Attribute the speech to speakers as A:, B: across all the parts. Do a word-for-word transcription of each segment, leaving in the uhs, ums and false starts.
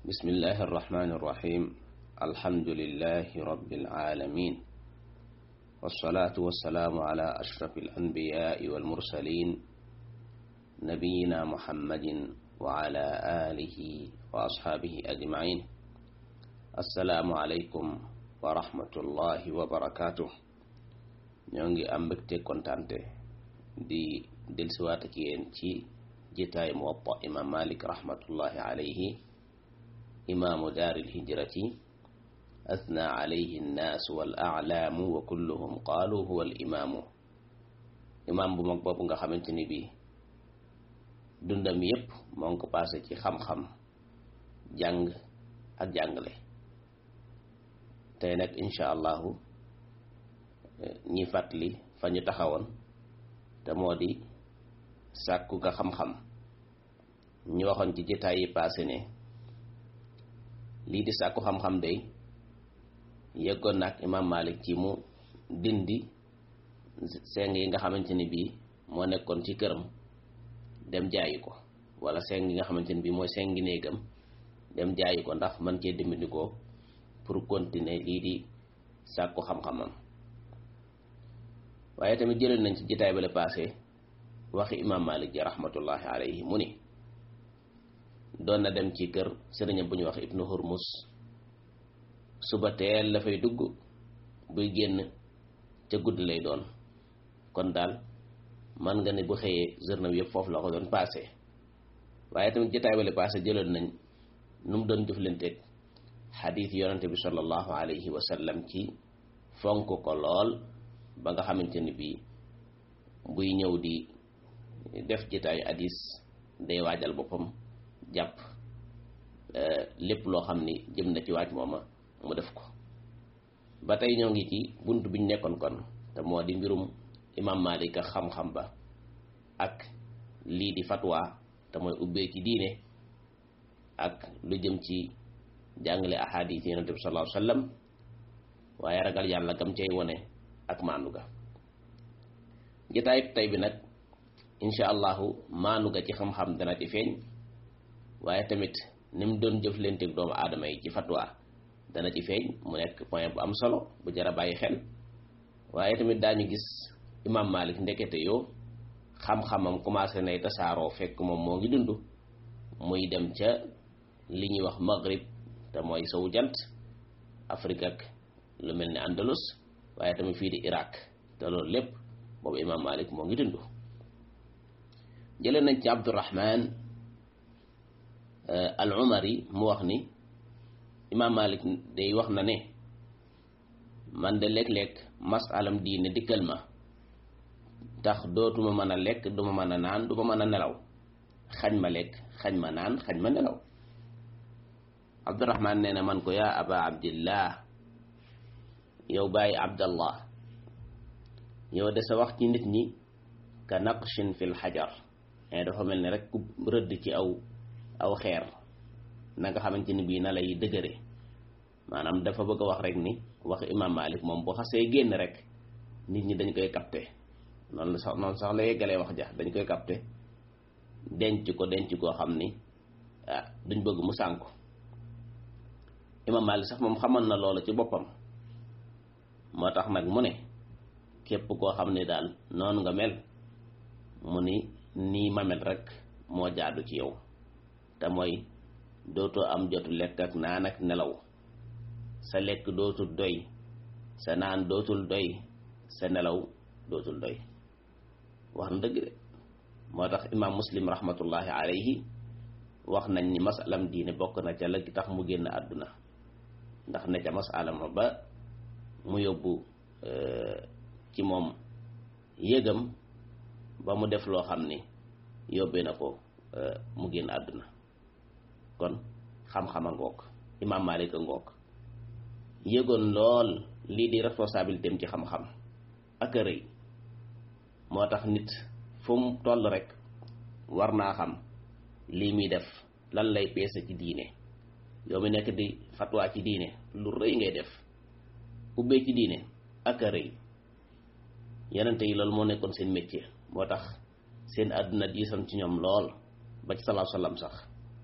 A: بسم الله الرحمن الرحيم الحمد لله رب العالمين والصلاة والسلام على أشرف الأنبياء والمرسلين نبينا محمد وعلى آله وأصحابه أجمعين السلام عليكم ورحمة الله وبركاته ñongi am mbekté kontante di delsuwat ak yeen ci jitaay Muwatta imam Malik rahmatullahi alayhi imam dar al-hijrati athna alayhi an-nas wal a'lam wa kulluhum qalu huwa al-imam imam bu mag bopp nga xamanteni bi dundam yépp mo ngi ko passé ci xam-xam jàng ak jàngale tay nak insha Allah ñi fatli fañu taxawon te modi sàkku ga xam-xam ñu waxon ci jotaay yi passé ne li di sàkku xam-xam day yeggon nak imam Malik ci mu dindi seng yi nga xamanteni bi mo nekkon ci kërëm dem jaayi ko wala seng yi nga xamanteni bi moy sengi neegam dem jaayi ko ndax man ci dimbindiko pour continuer li di sàkku xam-xamam waye tamit jëlal nañ ci jotaay ba le passé waxi imam Malik ji rahmatullahi alayhi muni doon na dem ci kër sëriñam bu ñu wax ibnu Hurmus suba teel la fay dugg buy génn ca gudd lay doon kon daal man nga ne bu xëyee journée yëpp foofu la ko doon passé waaye tamit jotaay ba le passé jëloon nañ nu mu doon jëflanteeg xadiis yonante bi sallallahu alayhi wa sallam ci fonk ko lool ba nga xamante ni bii buy ñëw di def jitaayu hadis day waajal boppam jàpp lépp loo xam ni jëm na ci waaj mooma mu def ko ba tey ñoo ngi ci bunt biñ nekkoon kon te moo di mbirum imam Malik ak xam-xam ba ak lii di fatwa te mooy ubbee ci diine ak lu jëm ci jàngale ahadis yi yonent bi sallallahu alayhi wasallam waaye ragal yàlla gam cay wone ak maandu ga jotaay tay bi nag insha allahu maandu ga ci xam-xam dana ci feeñ waaye tamit ni mu doon jëflanteeg doomu aadama yi ci fatwa dana ci feeñ mu nekk point bu am solo bu jar a bàyyi xel waaye tamit daañu gis imam Malik ndekete yoo xam-xamam commencé nay tasaaroo fekk moom moo ngi dund muy dem ca li ñuy wax maghrib te mooy sowu jant Afrique ak lu mel ni Andalus waaye tamit fii di Irak te loolu lépp boobu imam Malik moo ngi dund jëlee nañ ci Abdurrahman al Umari mu wax ni imam Malik day wax na ne man de léeg-léeg masalam diine dikkal ma tax dootuma mën a lekk duma mën a naan duma mën a nelaw xañ ma lekk xañ ma naan xañ ma nelaw Abdurrahman nee na man ko yaa aba abdillah yow bàyyi abdallah yow de sa wax ci nit ñi ka naqshin fil xajar mais dafa mel ni rek ku rëdd ci aw aw xeer na nga xamante ni bii na lay dëgëre maanaam dafa bëgg a wax rek ni wax imam Malik moom bu xasee génn rek nit ñi dañ koy capté noonu la sax noonu sax la yeggalee wax ja dañ koy capté denc ko denc koo xam ni ah duñ bëgg mu sànku imam Malik sax moom xamoon na loolu ci boppam moo tax nag mu ne képp koo xam ne daal noonu nga mel mu ni nii ma mel rek moo jaadu ci yow te mooy dootoo am jotu lekk ak naan ak nelaw sa lekk dootul doy sa naan dootul doy sa nelaw dootul doy wax na dëgg de moo tax imam Muslim rahmatullahi alayhi wax nañ ni masalam diine bokk na ca la tax mu génn àdduna ndax ne ca masalam ba mu yóbbu ci moom yëgam ba mu def loo xam ni yóbbee na ko mu génn àdduna kon xam-xam a ngoog imam Malik a ngoog yëgoon lool lii di responsabilité am ci xam-xam ak a rëy moo tax nit fu mu toll rek war naa xam lii muy def lan lay peese ci diine yow mi nekk di fatwa ci diine lu rëy ngay def ubbee ci diine ak a rëy yenente yi loolu moo nekkoon seen métier moo tax seen àdduna diisoon ci ñoom lool ba ci sallallahu alayhi wasallam sax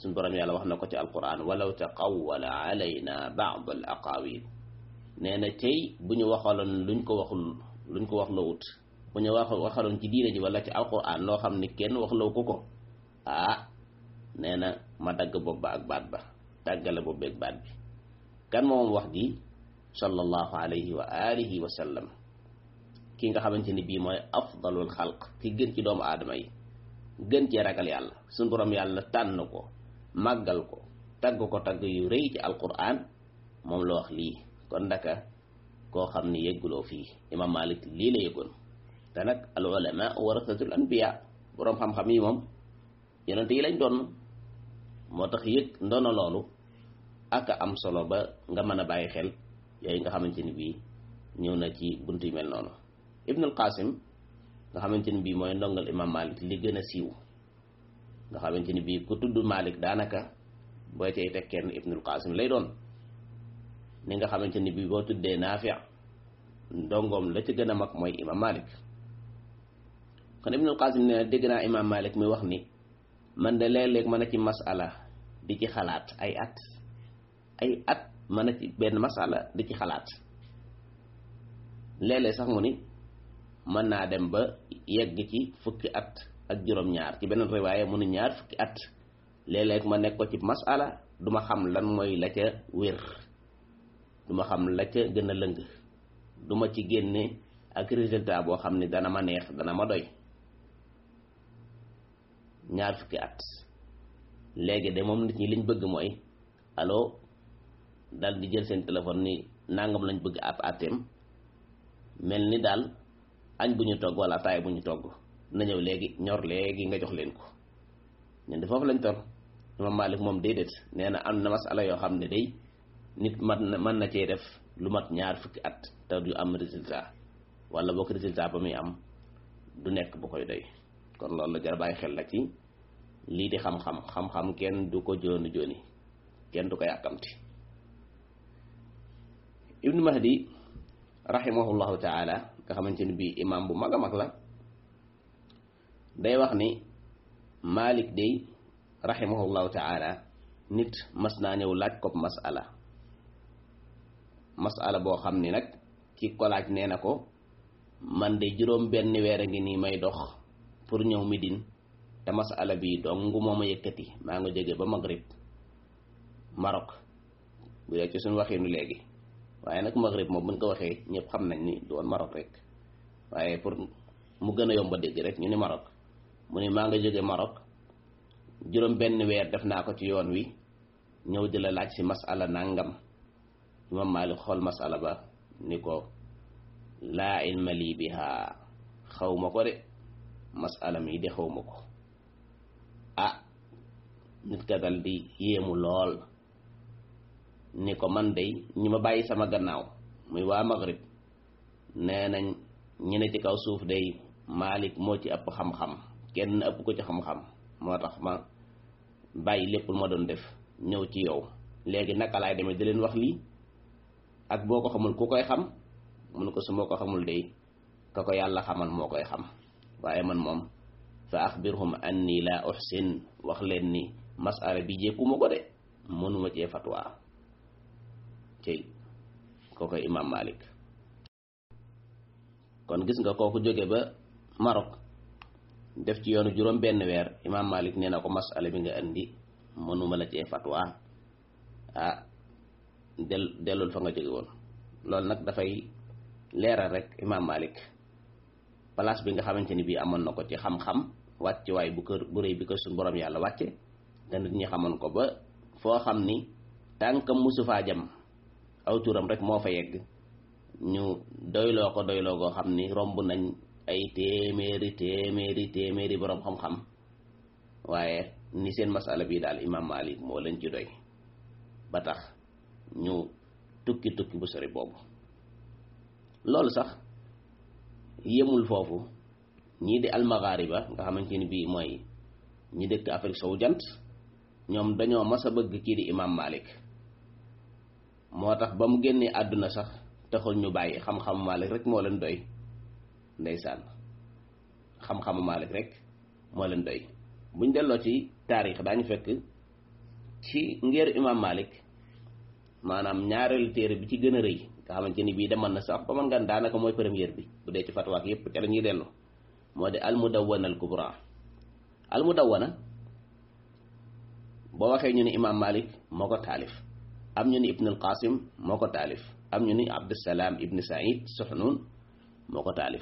A: suñ borom yàlla wax na ko ci alquran walaw taqawwala alayna ba'd al aqawil nee na tey bu ñu waxaloon luñ ko waxul luñ ko wax lawut bu ñu wax waxaloon ci diine ji wala ci alquran loo xam ni kenn wax law ko ko ah nee na ma dagg bopp ba ak baat ba dàggale bopp bi ak baat bi kan moom wax ji sallallahu alayhi wa alihi wa sallam ki nga xamante ni bii mooy afdalul xalq ki gën ci doomu aadama yi gën cee ragal yàlla suñu borom yàlla tànn ko màggal ko tagg ko tagg yu rëy ci alquran moom la wax lii kon ndaka koo xam ni yëgguloo fii imam malik lii la yëgoon te nag al ulama warasatul anbiya boroom xam-xam yi moom yonent yi lañ doon moo tax yëg ndono loolu ak am solo ba nga mën a bàyyi xel yooyu nga xamante ni bii ñëw na ci buntu yu mel noonu ibnul qasim nga xamante ni bii mooy ndongal imam malik li gën a siiw nga xamante ni bii ku tudd malik daanaka booy tey teg kenn ibnul qasim lay doon ni nga xamante ni bii boo tuddee naafi ndongoom la ci gën a mag mooy imam malik kon ibnul qasim nee na dégg naa imam malik mi wax ni man de léeg-léeg mën a ci masala di ci xalaat ay at ay at mën a ci benn masala di ci xalaat léeg-léeg sax mu ni mën naa dem ba yegg ci fukki at ak juróom-ñaar ci beneen riwaaya mu ni ñaar fukki at léeg-léeg ma nekk ko ci masala duma xam lan mooy la ca wér duma xam la ca gën a lëng duma ci génne ak résultat boo xam ni dana ma neex dana ma doy ñaar fukki at léegi de moom nit ñi liñ bëgg mooy allo dal di jël seen téléphone ni nangam lañ bëgg ab atem mel ni daal añ bu ñu togg wala ataay bu ñu togg na ñëw léegi ñor léegi nga jox leen ko ñun de foofu lañ toll imam malik moom déedéet nee na am na masala yoo xam ne day nit mat na mën na cee def lu mat ñaar fukki at te du am résultat wala boo ko résultat ba muy am du nekk bu koy doy kon loolu la jar bàyyi xel la ci lii di xam-xam xam-xam kenn du ko jooni jooni kenn du ko yàkkamti ibnu mahdi rahimahullahu taala nga xamante ni bii imam bu mag a mag la day wax ni malik day rahimahullahu taala nit mas naa ñëw laaj ko masala masala boo xam ni nag ci ko laaj nee na ko man de juróom benn weer a ngi nii may dox pour ñëw Médine te masala bi dong moo ma yëkkati maa nga jóge ba Maghrib Maroc bu dee ci suñu waxinu léegi waaye nag Maghrib moom buñ ko waxee ñëpp xam nañ ni du woon Maroc rek waaye pour mu gën a yomb a dégg rek ñu ni Maroc mu ni maa nga jóge Maroc juróom benn weer def naa ko ci yoon wi ñëw di la laaj si masala nangam imam Malik xool masala ba ni ko laa ilma lii biha xaw ma ko de masala mi de xaw ma ko ah nit ka dal di yéemu lool ni ko man day ñi ma bàyyi sama gannaaw muy waa Maghrib nee nañ ñi ne ci kaw suuf day Malik moo ci ëpp xam-xam kenn ëpp ko ci xam-xam moo tax ma bàyyi lépp lu ma doon def ñëw ci yow léegi naka laay demee di leen wax lii ak boo ko xamul ku koy xam mun ko su ma ko xamul day ka ko yàlla xamal moo koy xam waaye man moom fa axbirhum anni la uhsin wax leen ni masala bi jékkuma ko de mënuma cee fatwa cey kooku imam Malik kon gis nga kooku jóge ba Maroc def ci yoonu juróom benn weer imam Malik nee na ko masala bi nga indi mënuma la cee fatwa ah del dellul fa nga jóge woon loolu nag dafay leeral rek imam Malik place bi nga xamante ni bii amoon na ko ci xam-xam wàcc waay bu kër bu rëy bi ko suñu borom yàlla wàcce te nit ñi xamoon ko ba foo xam ni tànkam musu faa jam aw turam rek moo fa yegg ñu doyloo ko doyloo goo xam ni romb nañ ay téeméeri téeméeri téeméeri borom xam-xam waaye ni seen masala bi daal imam Malik moo leen ci doy ba tax ñu tukki tukki bu sori boobu loolu sax yemul foofu ñii di almaghariba nga xamante ni bii mooy ñi dëkk Afrique sowu jant ñoom dañoo mas a bëgg kii di imam Malik moo tax ba mu génnee àdduna sax taxul ñu bàyyi xam-xamu Malik rek moo leen doy ndeysaan xam-xamu Malik rek moo leen doy buñ delloo ci taarix daañu fekk ci ngir imam Malik maanaam ñaareelu téere bi ci gën a rëy nga xamante ni bii demoon na sax ba man nga daanaka mooy première bi bu dee ci fatwaak yépp ca la ñuy dellu moo di al mudawwana al kubra al mudawwana boo waxee ñu ni imam Malik moo ko taalif am ñu ni ibn al qasim moo ko taalif am ñu ni abdusalaam ibn said suhnun moo ko taalif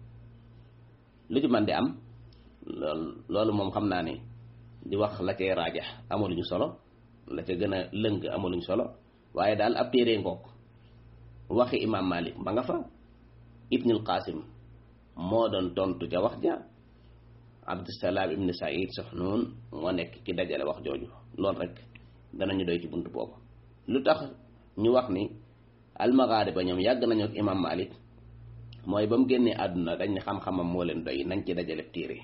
A: lu ci man di am loolu loolu moom xam naa ne di wax la cay raajax amaluñu solo la ca gën a lëng amaluñu solo waaye daal ab téere ngoog waxi imam Malik ba nga fa ibn al qasim moo doon tontu ca wax ja abdusalaam ibn said suhnun moo nekk ki dajale wax jooju loolu rek danañu doy ci buntu boobu lu tax ñu wax ni almagaariba ñoom yàgg nañu ak imam Malik mooy ba mu génnee àdduna dañ ne xam-xamam moo leen doy nañ ci dajale téere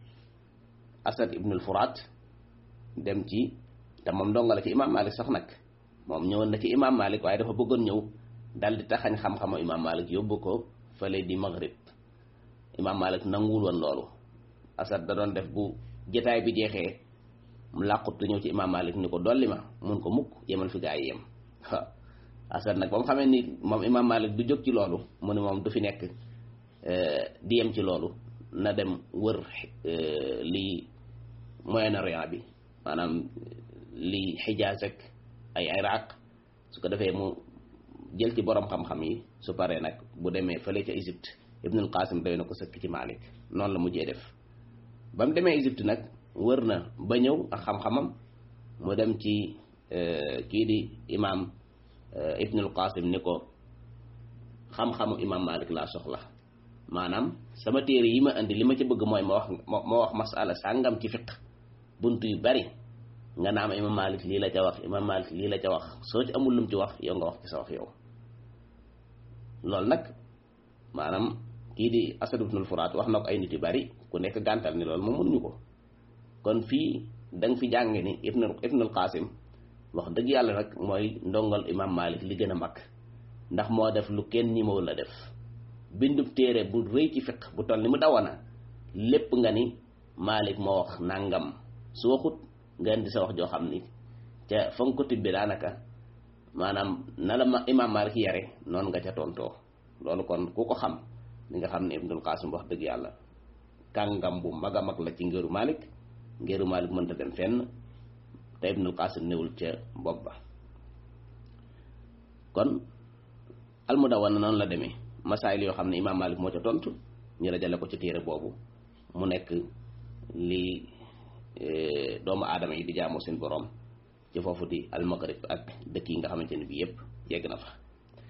A: asad ibnul furaat dem ci te moom ndongo la ci imam Malik sax nag moom ñëwoon na ci imam Malik waaye dafa bëggoon ñëw dal di taxañ xam-xamu imam Malik yóbbu ko fële di maghrib imam Malik nanguwul woon loolu asad da doon def bu jotaay bi jeexee mu làqut ñëw ci imam Malik ni ko dolli ma mun ko mukk yemal fi gaa yi yem waaw asad nag ba mu xamee ni moom imam Malik du jóg ci loolu mu ne moom du fi nekk di yem ci loolu na dem wër lii Moyen-Orient bi maanaam lii Xijaaz ak ay Iraq su ko defee mu jël ci borom xam-xam yi su paree nag bu demee fële ca Égypte Ibnul Qasim doy na ko sëkk ci Malik noonu la mujjee def ba mu demee Égypte nag wër na ba ñëw ak xam-xamam mu dem ci kii di imam Ibnul Qasim ni ko xam-xamu imam Malik laa soxla maanaam sama téere yi ma indi li ma ci bëgg mooy ma wax ma wax masala sàngam ci fiq bunt yu bari nga naam imam Malik lii la ca wax imam Malik lii la ca wax soo ci amul lum ci wax yow nga wax ci sa wax yow loolu nag maanaam kii di Asad ibnul Furaat wax na ko ay nit yu bari ku nekk gàntal ni loolu moom mënuñu ko kon fii da nga fi jàng ni ibnu Ibnul Qasim wax dëgg yàlla nag mooy ndongal imam Malik li gën a mag ndax moo def lu kenn ñi mawul la def bindub téere bu rëy ci fiq bu toll ni mu dawana lépp nga ni Malik moo wax nangam su waxut nga indi sa wax joo xam ni ca fa nga ko tibbi daanaka maanaam na la ma imam Malik yare noonu nga ca tontoo loolu kon ku ko xam li nga xam ne Ibnul Qasim wax dëgg yàlla kàngam bu mag a mag la ci ngëru Malik ngëru Malik mënta dem fenn te Ibnul Qasim newul ca bopp ba kon almudawana noonu la demee masaayil yoo xam ne imam Malik moo ca tontu ñu dajale ko ci téere boobu mu nekk li doomu aadama yi di jaamoo seen borom ci foofu di almaghrib ak dëkk yi nga xamante ne bii yëpp yegg na fa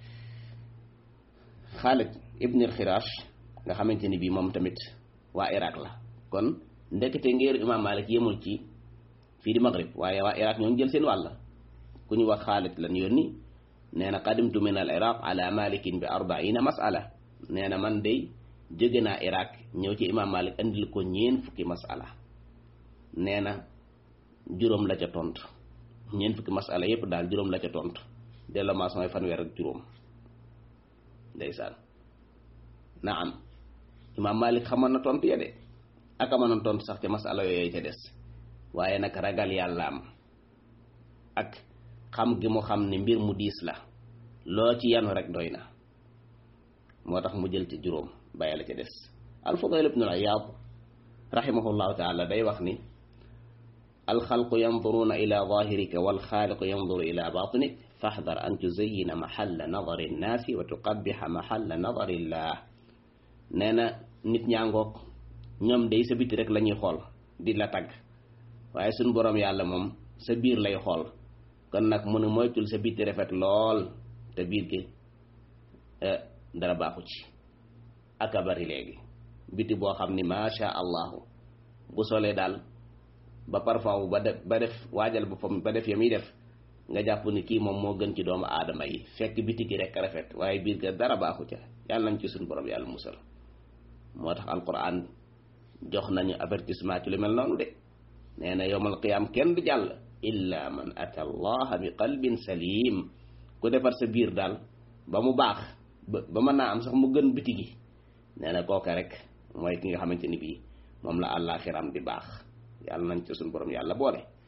A: Xaalid ibn al-Xiraash nga xamante ni bii moom tamit waa Iraq la kon ndekete ngir imam Malik yemul ci fii di maghrib waaye waa Iraq ñoo jël seen wàll ku ñu wax Xaalid lan yónni nee na qadimtu min al iraq ala malikin bi arbaina masala nee na man day jóge naa Iraq ñëw ci imam Malik andil ko ñeen fukki masala nee na juróom la ca tontu ñeen fukki masala yépp daal juróom la ca tontu delloo maa samay fanweer ak juróom ndeysaan naam imam Malik xamoon na tontu ya de ak amoon tontu sax ca masala yooyu ca des waaye nag ragal yàllaam ak xam gi mu xam ne mbir mu diis la loo ci yanu rek doy na moo tax mu jël ci juróom bàyyi la ca des al-Fudayl ibn al-Iyaad rahimahullahu taala day wax ni alxalqu yanduruuna ila zahirika walxaaliqu yanduru ila batinik fahdar an tuzayina mahalla nadari nnaasi wa tuqabbiha mahalla nadari llah nee na nit ñaangoog ñoom day sa biti rek la ñuy xool di la tagg waaye suñ boroom yàlla moom sa biir lay xool kon nag mu ne moytul sa biti rafet lool te biir gi dara baaxu ci ak a bari léegi biti boo xam ni macha allahu bu solee daal ba parfum ba def ba def waajal boppam ba def ya muy def nga jàpp ni kii moom moo gën ci doomu aadama yi fekk biti gi rek rafet waaye biir ga dara baaxu ca yàlla nañ ci suñu borom yàlla musal moo tax alquran jox nañu avertissement ci lu mel noonu de nee na yowmal qiyaam kenn du jàll illa man ata allaha bi qalbin salim ku defar sa biir daal ba mu baax ba ba mën naa am sax mu gën biti gi nee na kooka rek mooy ki nga xamante ni bii moom la àllaaxiram di baax yàlla nañ ci suñu borom yàlla boole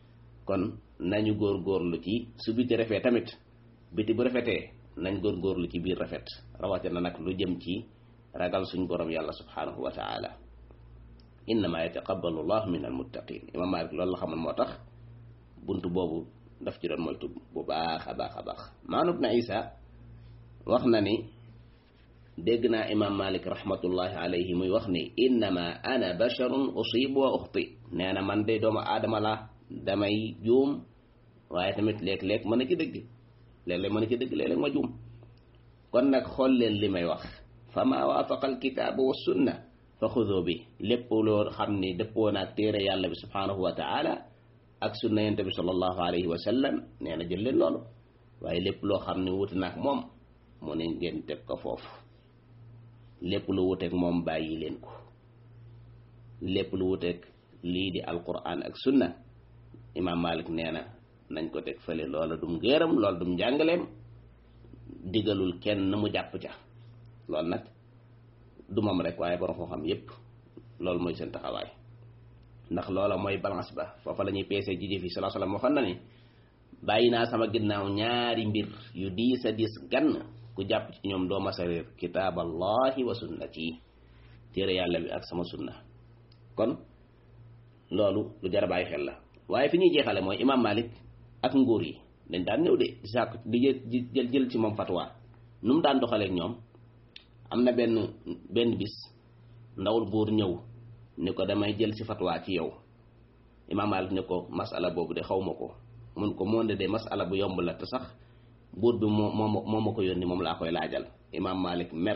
A: kon nañu góorgóorlu ci su biti rafet tamit biti bu rafetee nañ góorgóorlu ci biir rafet rawatina nag lu jëm ci ragal suñ borom yàlla subhanahu wa taala innama yataqabbalu llahu min almuttaqin imam Malik loolu la xamoon moo tax buntu boobu daf ci doon moytu bu baax a baax a baax Maanu ibn Isa wax na ni dégg naa imam Malik rahmatullahi alayhi muy wax ni innama ana basharun usibu wa uxti nee na man de doomu aadama la damay juum waaye tamit léeg-léeg mën a ci dëgg léeg-léeg mën a ci dëgg léeg-léeg ma juum kon nag xool leen li may wax fa ma waafaqa alkitaabu wa sunna fa xudu bi lépp loo xam ni dëppoo naag téere yàlla bi subhanahu wa taala ak sunna yonent bi sallallahu alayhi wa sallam nee na jël leen loolu waaye lépp loo xam ne wuti naag moom mu ne ngeen teg ko foofu lépp lu wuteeg moom bàyyi leen ko lépp lu wuteeg lii di alquran ak sunna imam Malik nee na nañ ko teg fële loola dum ngéeram loola dum njàngaleem digalul kenn mu jàpp ca loolu nag du moom rek waaye borom koo xam yépp loolu mooy seen taxawaay ndax loola mooy balance ba foofa la ñuy peesee ji jëf yi sallallahu alayhi wasallam waxoon na ni bàyyi naa sama ginnaaw ñaari mbir yu diis a diis gann ku jàpp ci ñoom doo masa réer kitaaballahi wa sunnati téere yàlla bi ak sama sunna kon loolu lu jar a bàyyi xel la waaye fi ñuy jeexale mooy imam Malik ak nguur yi dañ daan ñëw de sàkk di jël jël ci moom fatwa nu mu daan doxaleek ñoom am na benn benn bis ndawul buur ñëw ni ko damay jël ci fatwa ci yow imam Malik ne ko masala boobu de xaw ma ko mun ko monde de masala bu yomb la te sax buur bi moo moo moo ma ko yónni moom laa koy laajal imam Malik mer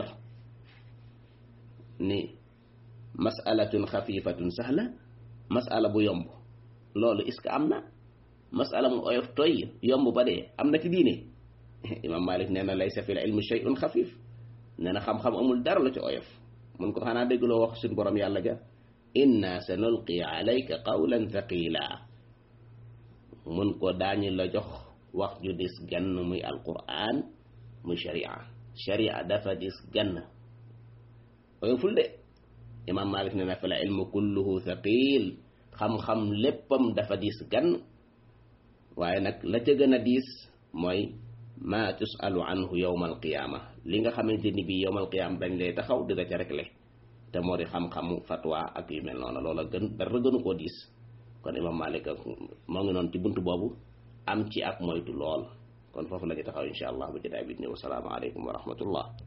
A: ni masalatun xafifatun sahla masala bu yomb loolu est-ce que am na masala mu oyof toy yomb ba dee am na ci diine imam Malik nee na laysa fil ilmi shay'un xafif nee na xam-xam amul dara la ci oyof mun ko xanaa déggloo wax suñ borom yàlla ja inna sa nulqi alayka qawlan thaqila mun ko daañu la jox wax ju dis gann muy alquran muy sharia sharia dafa dis gann oyoful de imam Malik nee na fa la ilmu kulluhu thaqil xam-xam léppam dafa dis gann waaye nag la ca gën a diis mooy ma tusalu anhu yawma alqiyama li nga xamante ni bii yawma alqiyama dañ lay taxaw di la ca rekle te moo di xam-xamu fatwa ak yu mel noonu loola gën dara gënu koo diis kon imam Malik ak moo ngi noonu ci buntu boobu am ci ak moytu lool kon foofu la ñu taxaw insha allah ba jotaay bi ñëw asalaamaaleykum wa rahmatullah